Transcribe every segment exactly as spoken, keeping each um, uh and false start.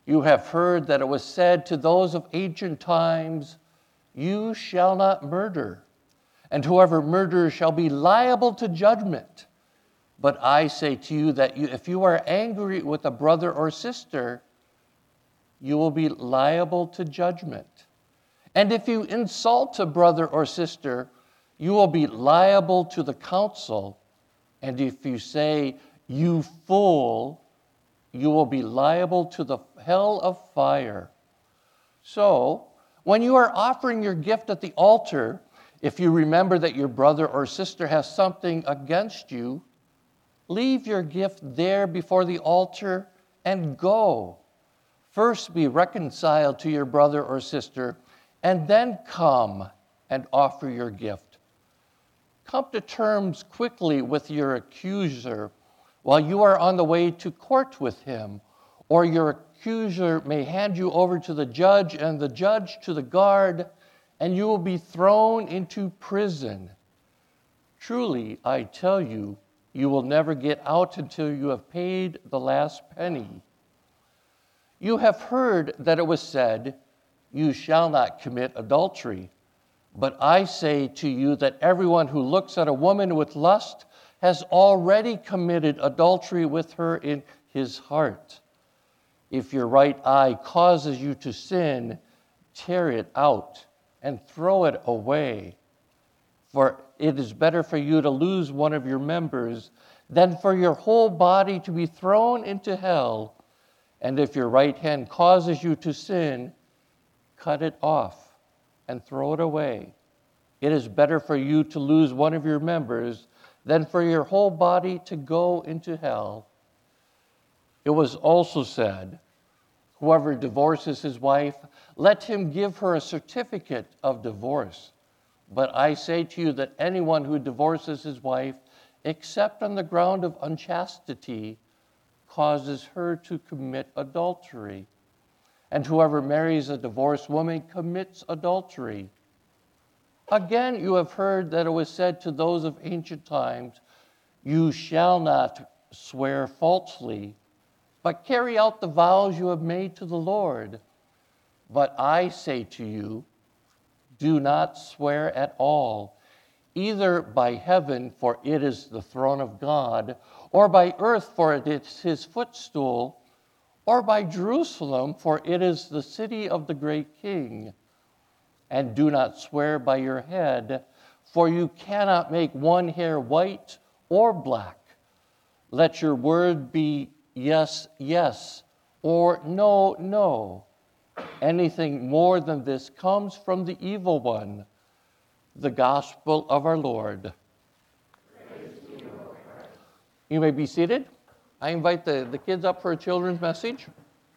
You have heard that it was said to those of ancient times, you shall not murder, and whoever murders shall be liable to judgment. But I say to you that you, if you are angry with a brother or sister, you will be liable to judgment. And if you insult a brother or sister, you will be liable to the council. And if you say, you fool, you will be liable to the hell of fire. So, when you are offering your gift at the altar, if you remember that your brother or sister has something against you, leave your gift there before the altar and go. First be reconciled to your brother or sister, and then come and offer your gift. Come to terms quickly with your accuser while you are on the way to court with him, or your accuser may hand you over to the judge and the judge to the guard, and you will be thrown into prison. Truly, I tell you, you will never get out until you have paid the last penny. You have heard that it was said, you shall not commit adultery. But I say to you that everyone who looks at a woman with lust has already committed adultery with her in his heart. If your right eye causes you to sin, tear it out and throw it away. For it is better for you to lose one of your members than for your whole body to be thrown into hell. And if your right hand causes you to sin, cut it off and throw it away. It is better for you to lose one of your members than for your whole body to go into hell. It was also said, whoever divorces his wife, let him give her a certificate of divorce. But I say to you that anyone who divorces his wife, except on the ground of unchastity, causes her to commit adultery. And whoever marries a divorced woman commits adultery. Again, you have heard that it was said to those of ancient times, you shall not swear falsely, but carry out the vows you have made to the Lord. But I say to you, do not swear at all, either by heaven, for it is the throne of God, or by earth, for it is his footstool, or by Jerusalem, for it is the city of the great king. And do not swear by your head, for you cannot make one hair white or black. Let your word be yes, yes, or no, no. Anything more than this comes from the evil one. The gospel of our Lord. Praise to you, Lord. You may be seated. I invite the, the kids up for a children's message.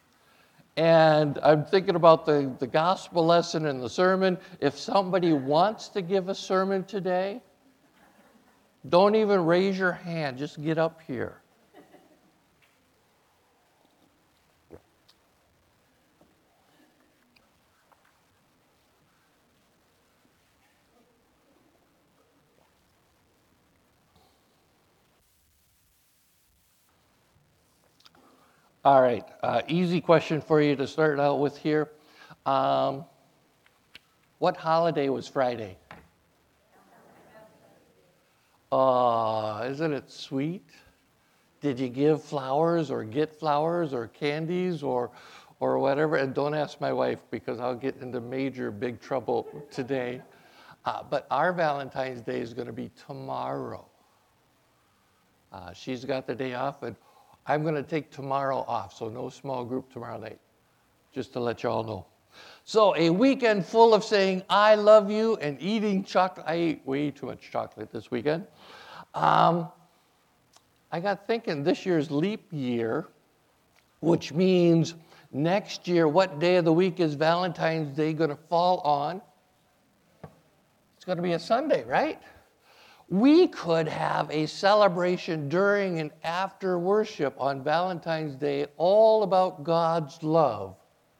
And I'm thinking about the, the gospel lesson and the sermon. If somebody wants to give a sermon today, don't even raise your hand. Just get up here. All right, uh, easy question for you to start out with here. Um, what holiday was Friday? Uh, isn't it sweet? Did you give flowers or get flowers or candies or, or whatever? And don't ask my wife because I'll get into major big trouble today. Uh, but our Valentine's Day is going to be tomorrow. Uh, she's got the day off, and I'm going to take tomorrow off, so no small group tomorrow night, just to let you all know. So a weekend full of saying, I love you, and eating chocolate. I ate way too much chocolate this weekend. Um, I got thinking this year's leap year, which means next year, what day of the week is Valentine's Day going to fall on? It's going to be a Sunday, right? We could have a celebration during and after worship on Valentine's Day all about God's love.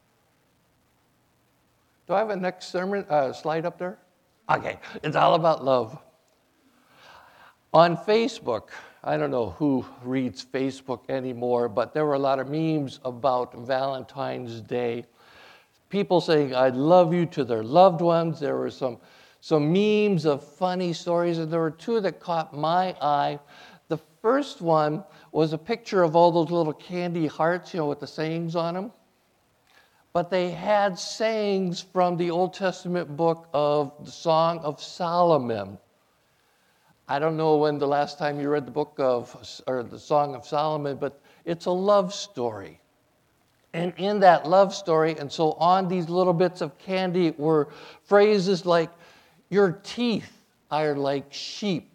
Do I have a next sermon uh, slide up there? Okay, it's all about love. On Facebook, I don't know who reads Facebook anymore, but there were a lot of memes about Valentine's Day. People saying, I love you to their loved ones. There were some, some memes of funny stories, and there were two that caught my eye. The first one was a picture of all those little candy hearts, you know, with the sayings on them. But they had sayings from the Old Testament book of the Song of Solomon. I don't know when the last time you read the book of, or the Song of Solomon, but it's a love story. And in that love story, and so on these little bits of candy were phrases like, your teeth are like sheep.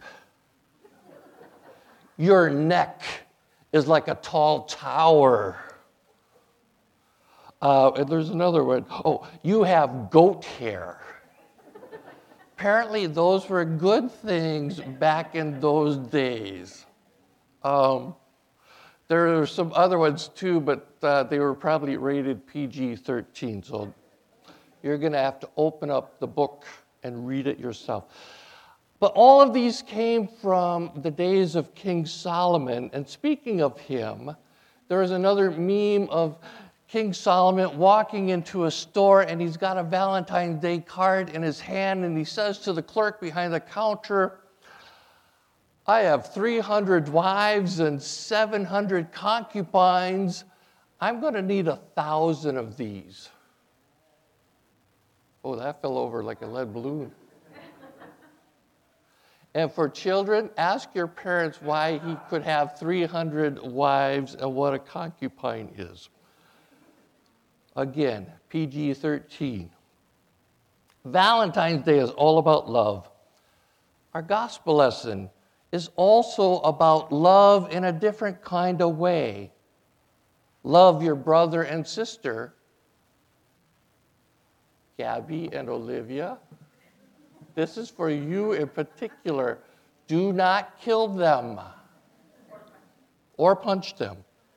Your neck is like a tall tower. Uh, and there's another one. Oh, you have goat hair. Apparently, those were good things back in those days. Um, there are some other ones too, but uh, they were probably rated P G thirteen. So you're going to have to open up the book and read it yourself. But all of these came from the days of King Solomon. And speaking of him, there is another meme of King Solomon walking into a store, and he's got a Valentine's Day card in his hand, and he says to the clerk behind the counter, I have three hundred wives and seven hundred concubines. I'm going to need a thousand of these. Oh, that fell over like a lead balloon. And for children, ask your parents why he could have three hundred wives and what a concubine is. Again, P G thirteen. Valentine's Day is all about love. Our gospel lesson is also about love in a different kind of way. Love your brother and sister. Gabby and Olivia, this is for you in particular. Do not kill them or punch them.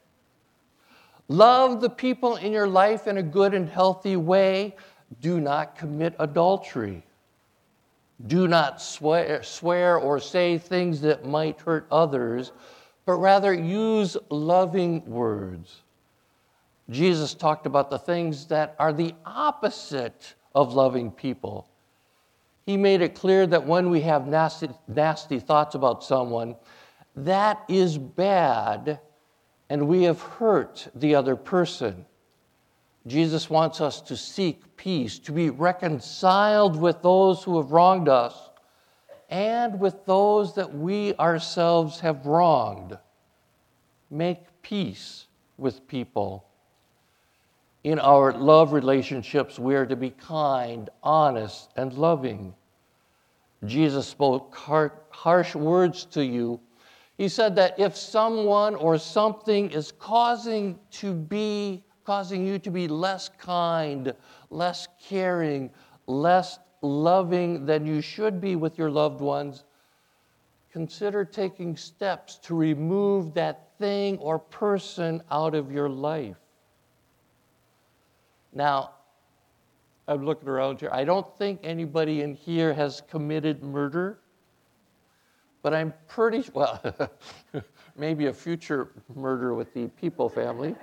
Love the people in your life in a good and healthy way. Do not commit adultery. Do not swear, swear or say things that might hurt others, but rather use loving words. Jesus talked about the things that are the opposite of loving people. He made it clear that when we have nasty, nasty thoughts about someone, that is bad, and we have hurt the other person. Jesus wants us to seek peace, to be reconciled with those who have wronged us and with those that we ourselves have wronged. Make peace with people. In our love relationships, we are to be kind, honest, and loving. Jesus spoke harsh words to you. He said that if someone or something is causing to be causing you to be less kind, less caring, less loving than you should be with your loved ones, consider taking steps to remove that thing or person out of your life. Now, I'm looking around here. I don't think anybody in here has committed murder, but I'm pretty, well, maybe a future murder with the People family.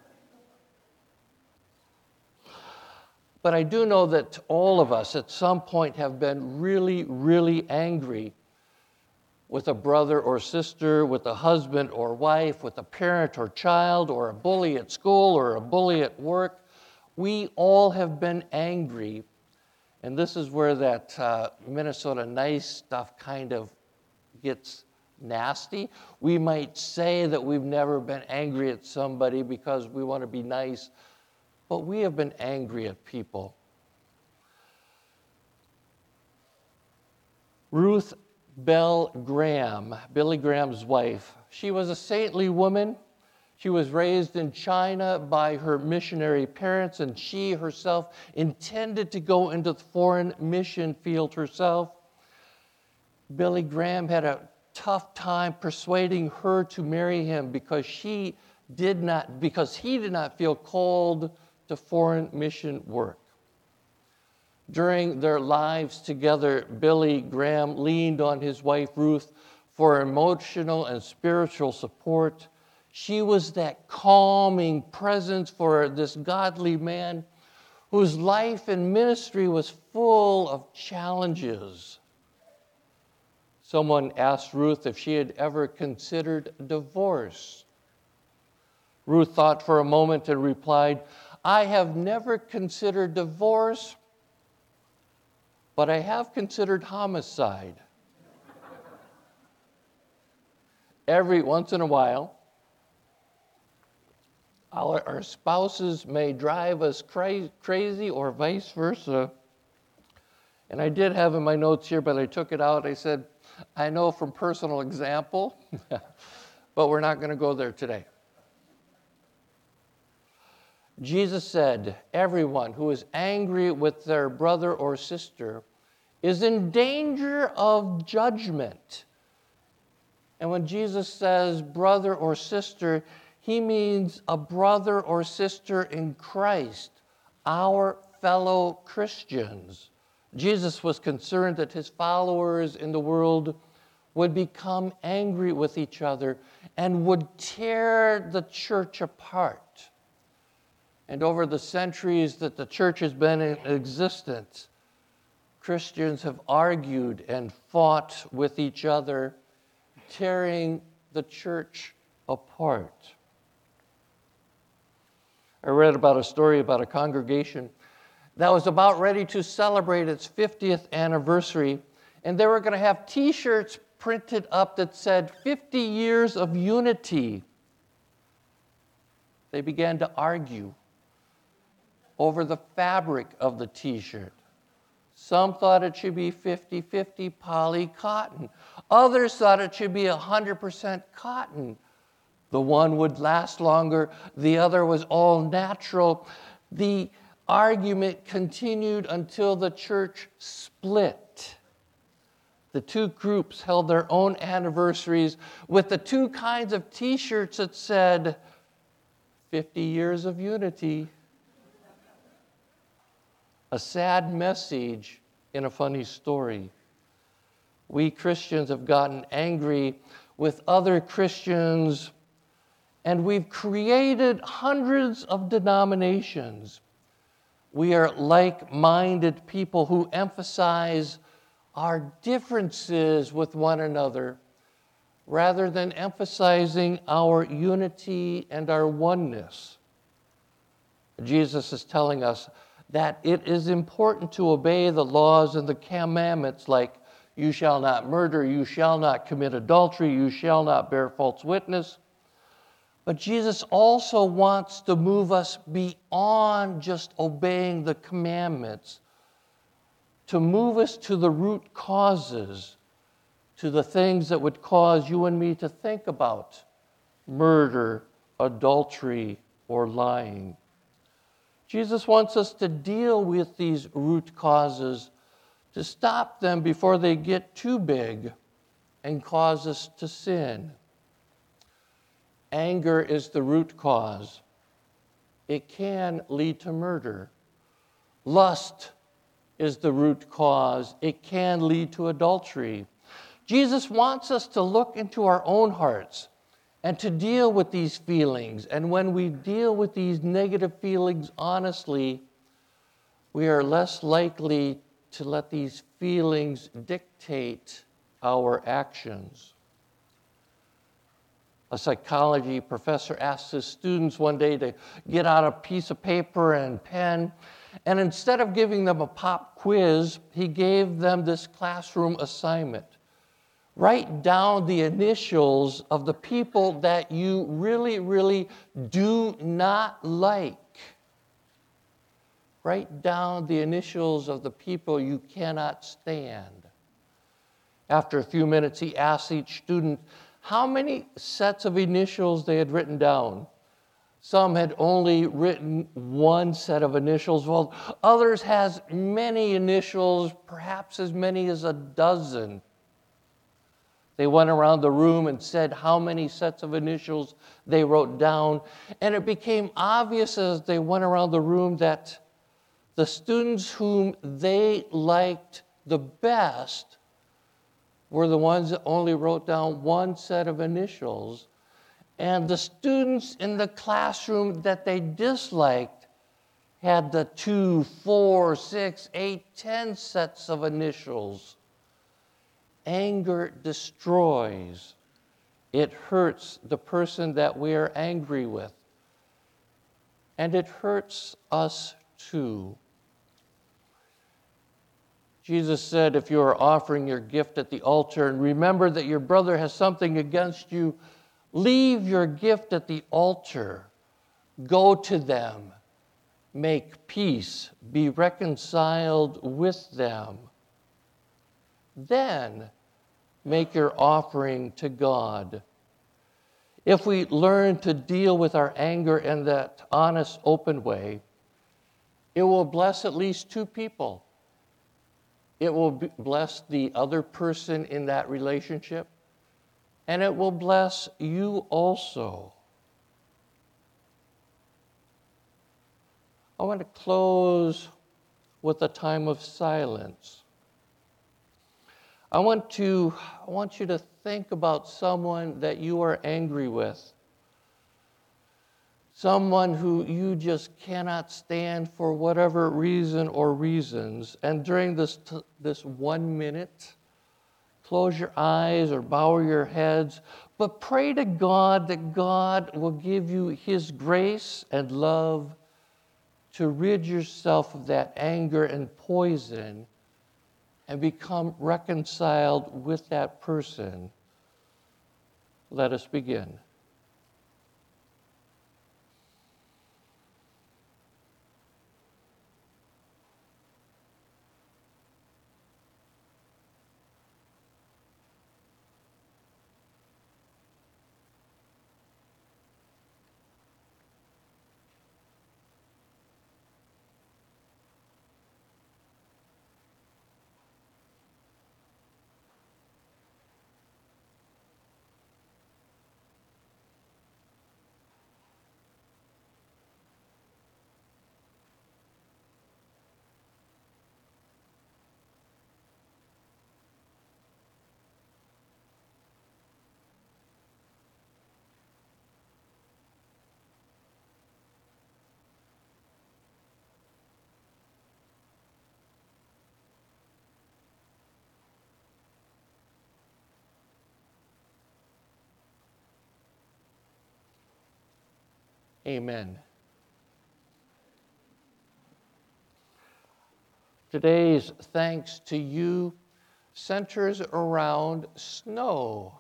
But I do know that all of us at some point have been really, really angry with a brother or sister, with a husband or wife, with a parent or child, or a bully at school or a bully at work. We all have been angry. And this is where that uh, Minnesota nice stuff kind of gets nasty. We might say that we've never been angry at somebody because we want to be nice, but we have been angry at people. Ruth Bell Graham, Billy Graham's wife, she was a saintly woman. She was raised in China by her missionary parents, and she herself intended to go into the foreign mission field herself. Billy Graham had a tough time persuading her to marry him because she did not, because he did not feel called to foreign mission work. During their lives together, Billy Graham leaned on his wife Ruth for emotional and spiritual support. She was that calming presence for this godly man whose life and ministry was full of challenges. Someone asked Ruth if she had ever considered divorce. Ruth thought for a moment and replied, "I have never considered divorce, but I have considered homicide." Every once in a while, our, our spouses may drive us cra- crazy or vice versa. And I did have in my notes here, but I took it out. I said, I know from personal example, but we're not going to go there today. Jesus said, everyone who is angry with their brother or sister is in danger of judgment. And when Jesus says brother or sister, he means a brother or sister in Christ, our fellow Christians. Jesus was concerned that his followers in the world would become angry with each other and would tear the church apart. And over the centuries that the church has been in existence, Christians have argued and fought with each other, tearing the church apart. I read about a story about a congregation that was about ready to celebrate its fiftieth anniversary, and they were going to have T-shirts printed up that said fifty years of unity. They began to argue over the fabric of the T-shirt. Some thought it should be fifty-fifty poly cotton. Others thought it should be one hundred percent cotton. The one would last longer, the other was all natural. The argument continued until the church split. The two groups held their own anniversaries with the two kinds of T-shirts that said, fifty years of unity. A sad message in a funny story. We Christians have gotten angry with other Christians, and we've created hundreds of denominations. We are like-minded people who emphasize our differences with one another rather than emphasizing our unity and our oneness. Jesus is telling us that it is important to obey the laws and the commandments like you shall not murder, you shall not commit adultery, you shall not bear false witness. But Jesus also wants to move us beyond just obeying the commandments, to move us to the root causes, to the things that would cause you and me to think about murder, adultery, or lying. Jesus wants us to deal with these root causes, to stop them before they get too big and cause us to sin. Anger is the root cause. It can lead to murder. Lust is the root cause. It can lead to adultery. Jesus wants us to look into our own hearts and to deal with these feelings. And when we deal with these negative feelings honestly, we are less likely to let these feelings dictate our actions. A psychology professor asked his students one day to get out a piece of paper and pen, and instead of giving them a pop quiz, he gave them this classroom assignment. Write down the initials of the people that you really, really do not like. Write down the initials of the people you cannot stand. After a few minutes, he asked each student how many sets of initials they had written down. Some had only written one set of initials, while others has many initials, perhaps as many as a dozen. They went around the room and said how many sets of initials they wrote down, and it became obvious as they went around the room that the students whom they liked the best were the ones that only wrote down one set of initials, and the students in the classroom that they disliked had the two, four, six, eight, ten sets of initials. Anger destroys. It hurts the person that we are angry with. And it hurts us too. Jesus said, if you are offering your gift at the altar and remember that your brother has something against you, leave your gift at the altar. Go to them. Make peace. Be reconciled with them. Then make your offering to God. If we learn to deal with our anger in that honest, open way, it will bless at least two people. It will bless the other person in that relationship, and it will bless you also. I want to close with a time of silence. I want to, I want you to think about someone that you are angry with. Someone who you just cannot stand for whatever reason or reasons. And during this, t- this one minute, close your eyes or bow your heads, but pray to God that God will give you His grace and love to rid yourself of that anger and poison and become reconciled with that person. Let us begin. Amen. Today's thanks to you centers around snow.